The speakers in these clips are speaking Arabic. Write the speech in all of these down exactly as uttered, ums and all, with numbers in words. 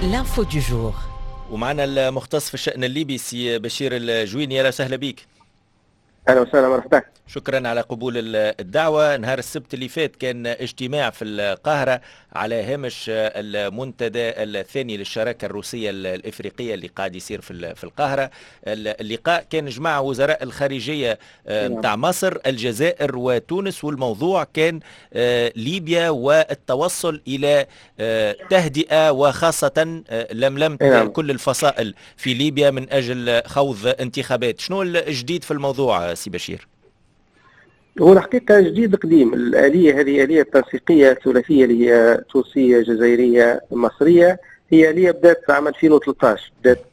L'info du jour. ومعنا المختص في الشأن الليبي سي بشير الجويني. اهلا وسهلا بك. اهلا وسهلا، مرحبا. شكرا على قبول الدعوة. نهار السبت اللي فات كان اجتماع في القاهرة على هامش المنتدى الثاني للشراكة الروسية الإفريقية اللي قاعد يصير في في القاهرة. اللقاء كان جمع وزراء الخارجية متاع مصر، الجزائر وتونس، والموضوع كان ليبيا والتوصل إلى تهدئة، وخاصة لملمة كل الفصائل في ليبيا من أجل خوض انتخابات. شنو الجديد في الموضوع سي بشير؟ هو الحقيقة جديد قديم. الآلية هذه آلية تنسيقية ثلاثية اللي هي تونسية جزائرية مصرية. هي آلية بدأت في عام ألفين وثلاثة عشر، بدأت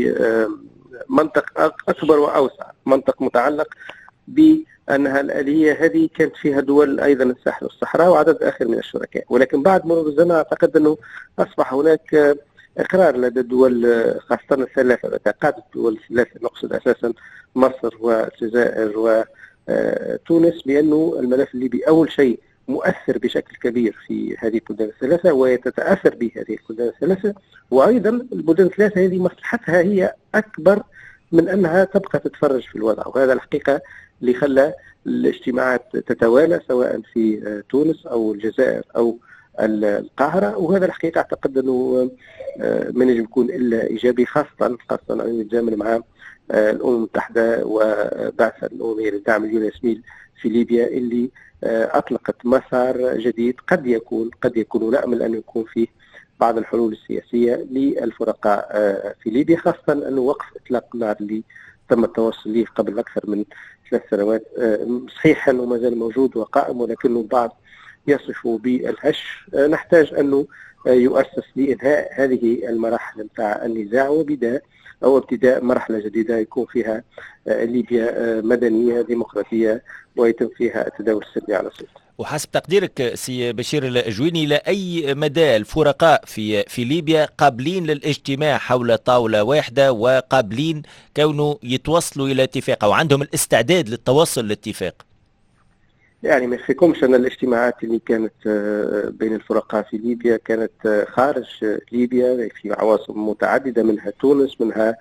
بمنطق أكبر وأوسع، منطق متعلق بأنها الآلية هذه كانت فيها دول أيضا الساحل والصحراء وعدد آخر من الشركاء، ولكن بعد مرور الزمن أعتقد أنه أصبح هناك إقرار لدى الدول خاصة الثلاثة، قاعدة الدول الثلاثة، نقصد أساسا مصر والجزائر و تونس، بأنه الملف الليبي أول شيء مؤثر بشكل كبير في هذه البلدان الثلاثة ويتتأثر بهذه البلدان الثلاثة، وأيضا البلدان الثلاثة هذه مصلحتها هي أكبر من أنها تبقى تتفرج في الوضع. وهذا الحقيقة اللي خلى الاجتماعات تتوالى سواء في تونس أو الجزائر أو القاهرة، وهذا الحقيقة أعتقد أنه من يجب يكون إلا إيجابي، خاصة خاصة أن يتزامن مع الأمم المتحدة وبعثة الأممية لدعم اليونسميل في ليبيا اللي أطلقت مسار جديد قد يكون قد يكون نأمل أن يكون فيه بعض الحلول السياسية للفرقاء في ليبيا، خاصة أنه وقف إطلاق النار اللي تم التوصل له قبل أكثر من ثلاث سنوات صحيح أنه ما زال موجود وقائم، ولكنه البعض يصفه بالهش. نحتاج أنه يؤسس لإنهاء هذه المراحل متاع النزاع وبداية أو ابتداء مرحلة جديدة يكون فيها ليبيا مدنية ديمقراطية ويتم فيها التداول السلمي على السلطة. وحسب تقديرك سي بشير الجويني، لأي مدى الفرقاء في في ليبيا قابلين للاجتماع حول طاولة واحدة وقابلين كونه يتوصلوا إلى اتفاق أو عندهم الاستعداد للتوصل لاتفاق؟ يعني ما يخفيكمش أن الاجتماعات اللي كانت بين الفرقاء في ليبيا كانت خارج ليبيا في عواصم متعددة، منها تونس، منها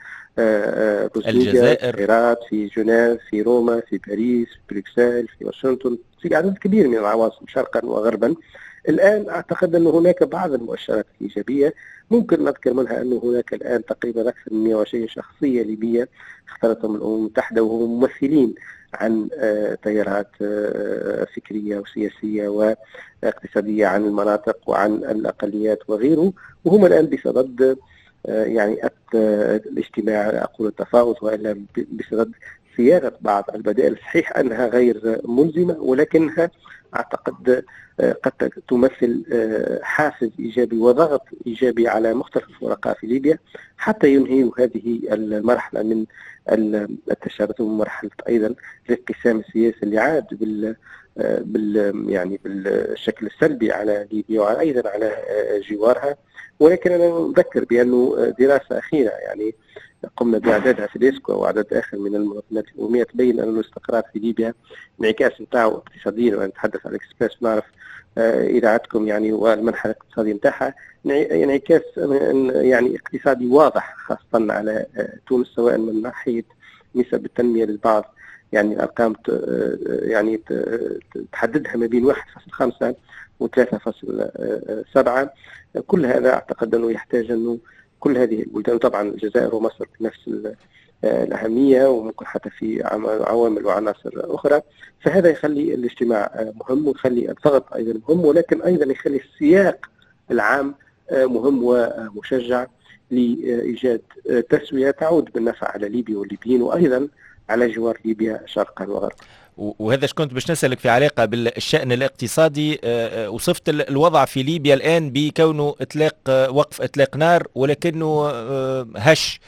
الجزائر، في في جنيف، في روما، في باريس، في بروكسل، في واشنطن، في عدد كبير من العواصم شرقا وغربا. الآن أعتقد أن هناك بعض المؤشرات الإيجابية، ممكن نذكر منها أنه هناك الآن تقريبا أكثر من مئة وعشرين شخصية ليبية اختارتهم الأمم المتحدة، وهم ممثلين عن تيارات فكرية وسياسية واقتصادية، عن المناطق وعن الأقليات وغيره، وهم الآن بصدد يعني الاجتماع، أقول التفاوض، وإلا بصدد صياغة بعض البدائل. صحيح أنها غير ملزمة، ولكنها أعتقد قد تمثل حافز إيجابي وضغط إيجابي على مختلف الفرقاء في ليبيا حتى ينهيوا هذه المرحلة من التشابك، ومرحلة أيضا الانقسام السياسي اللي عاد بال بال يعني بالشكل السلبي على ليبيا وأيضا على جوارها. ولكن أنا أذكر بأنه دراسة أخيرة يعني قمنا بإعدادها في الإسكو وعدد آخر من المنظمات الأممية تبين أن الاستقرار في ليبيا انعكاس نتاعو اقتصاديا، وأنا نتحدث عن الإكسبريس نعرف إذاعتكم يعني والمنحى الاقتصادي نتاعها انعكاس يعني اقتصادي واضح، خاصة على تونس، سواء من ناحية نسب التنمية للبعض، يعني الأرقام يعني تحددها ما بين واحد فاصلة خمسة و ثلاثة فاصلة سبعة. كل هذا أعتقد أنه يحتاج أنه كل هذه البلدان، طبعا الجزائر ومصر بنفس الأهمية، وممكن حتى في عوامل وعناصر أخرى، فهذا يخلي الاجتماع مهم ويخلي الضغط أيضا مهم، ولكن أيضا يخلي السياق العام مهم ومشجع لإيجاد تسوية تعود بالنفع على ليبيا والليبيين وأيضا على جوار ليبيا شرقا وغربا. وهذا كنت باش نسألك في علاقة بالشأن الاقتصادي. وصفت الوضع في ليبيا الآن بكونه إطلاق وقف إطلاق نار، ولكنه هش.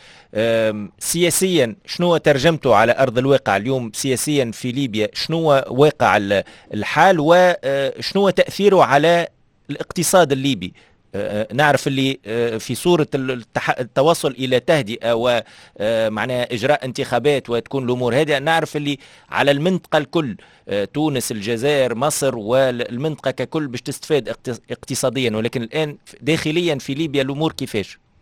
سياسيا شنو ترجمته على أرض الواقع اليوم؟ سياسيا في ليبيا شنو واقع الحال وشنو تأثيره على الاقتصاد الليبي؟ نعرف اللي في صورة التوصل إلى تهدئة ومعنى إجراء انتخابات وتكون الأمور هادئة، نعرف اللي على المنطقة الكل، تونس، الجزائر، مصر والمنطقة ككل باش تستفاد اقتصاديا، ولكن الآن داخليا في ليبيا الأمور كيفاش؟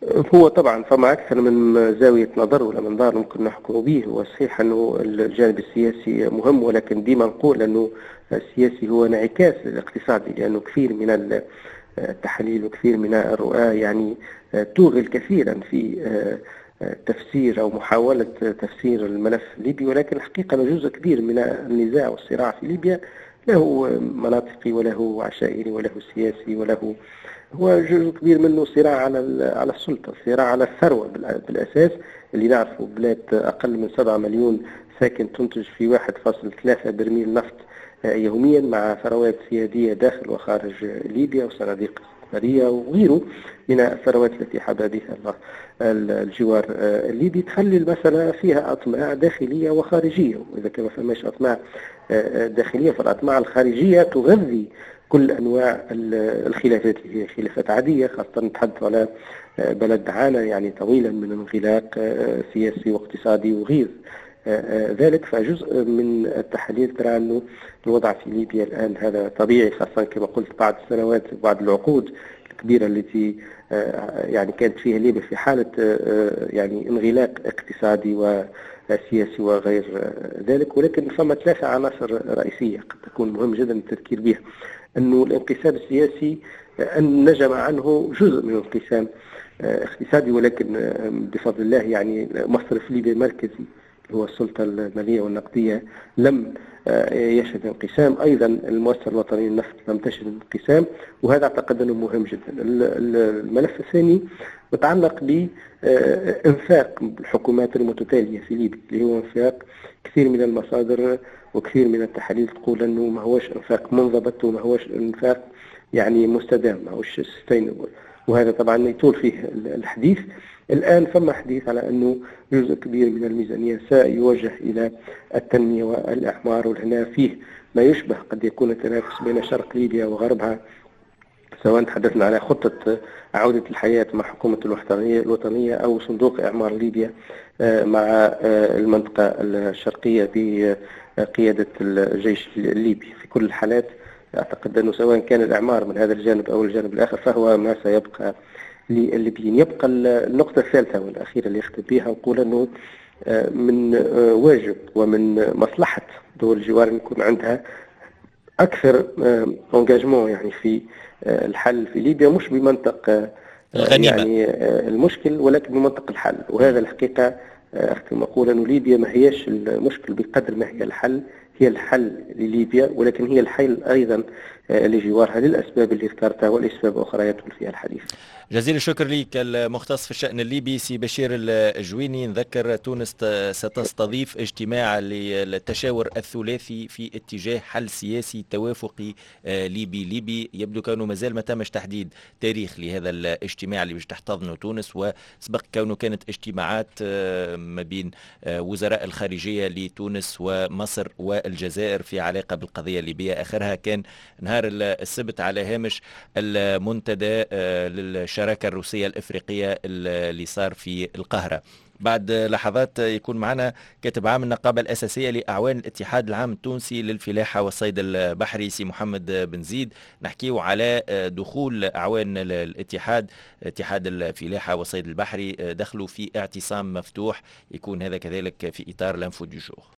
هو طبعا فما أكثر من زاوية نظر ولا منظار ممكن نحكم به. وصحيح أنه الجانب السياسي مهم، ولكن ديما نقول أنه السياسي هو انعكاس للاقتصادي، لأنه كثير من التحاليل وكثير من الرؤى يعني توغل كثيرا في تفسير أو محاولة تفسير الملف الليبي، ولكن الحقيقة جزء كبير من النزاع والصراع في ليبيا له مناطقي وله عشائري وله سياسي وله، هو جزء كبير منه صراع على على السلطة، صراع على الثروة بالأساس. اللي نعرفه بلاد أقل من سبعة مليون ساكن تنتج في واحد فاصلة ثلاثة برميل نفط يوميا، مع ثروات سيادية داخل وخارج ليبيا وصناديق استثمارية وغيره من الثروات التي حظى بها الجوار الليبي، تخلي المسألة فيها أطماع داخلية وخارجية. وإذا كان ما فماش أطماع داخلية، فالأطماع الخارجية تغذي كل أنواع الخلافات اللي هي خلافات عادية، خاصة نتحدث على بلد عانى يعني طويلا من انغلاق سياسي واقتصادي وغير ذلك. فجزء من التحاليل ترى أنه الوضع في ليبيا الآن هذا طبيعي، خاصة كما قلت بعد السنوات وبعد العقود الكبيرة التي يعني كانت فيها ليبيا في حالة يعني انغلاق اقتصادي وسياسي وغير ذلك. ولكن فما ثلاثة عناصر رئيسية قد تكون مهم جدا التذكير بها. أنه الانقسام السياسي أن نجم عنه جزء من الانقسام اقتصادي، ولكن بفضل الله يعني مصرف ليبيا المركزي هو السلطة المالية والنقدية لم يشهد انقسام. أيضا المؤسسة الوطنية للنفط لم تشهد انقسام، وهذا أعتقد أنه مهم جدا. الملف الثاني متعلق بإنفاق الحكومات المتتالية في ليبيا، اللي هو انفاق كثير من المصادر وكثير من التحاليل تقول أنه ما هوش انفاق منضبط وما هوش انفاق يعني مستدام، ما هوش sustainable، وهذا طبعا يطول فيه الحديث. الآن فما حديث على أنه جزء كبير من الميزانية سيوجه إلى التنمية والإعمار، وهنا فيه ما يشبه قد يكون التنافس بين شرق ليبيا وغربها، سواء تحدثنا على خطة عودة الحياة مع حكومة الوطنية أو صندوق إعمار ليبيا مع المنطقة الشرقية بقيادة الجيش الليبي. في كل الحالات أعتقد أنه سواء كان الإعمار من هذا الجانب أو الجانب الآخر فهو ما سيبقى للليبيين. يبقى النقطة الثالثة والأخيرة اللي يختم بها، وقول أنه من واجب ومن مصلحة دول الجوار أن يكون عندها أكثر انجاجمون يعني في الحل في ليبيا، مش بمنطق الغنيمة يعني المشكل ولكن بمنطق الحل. وهذا الحقيقة أختم أقول أنه ليبيا ما هيش المشكل بقدر ما هي الحل، هي الحل لليبيا، ولكن هي الحل أيضا لجوارها للأسباب اللي ذكرتها والأسباب الأخرى يطول فيها الحديث. جزيل الشكر لك المختص في الشأن الليبي سي بشير الجويني. نذكر تونس ستستضيف اجتماع للتشاور الثلاثي في اتجاه حل سياسي توافقي ليبي ليبي. يبدو كونه مازال ما تمش تحديد تاريخ لهذا الاجتماع اللي باش تحتضنه تونس، وسبق كونه كانت اجتماعات ما بين وزراء الخارجية لتونس ومصر والجزائر في علاقة بالقضية الليبية. آخرها كان نهار السبت على هامش المنتدى للشراكة الروسية الإفريقية اللي صار في القاهرة. بعد لحظات يكون معنا كاتب عام النقابة الأساسية لأعوان الاتحاد العام التونسي للفلاحة والصيد البحري سي محمد بن زيد. نحكيه على دخول أعوان الاتحاد اتحاد الفلاحة والصيد البحري، دخلوا في اعتصام مفتوح، يكون هذا كذلك في إطار لانفو دي جور.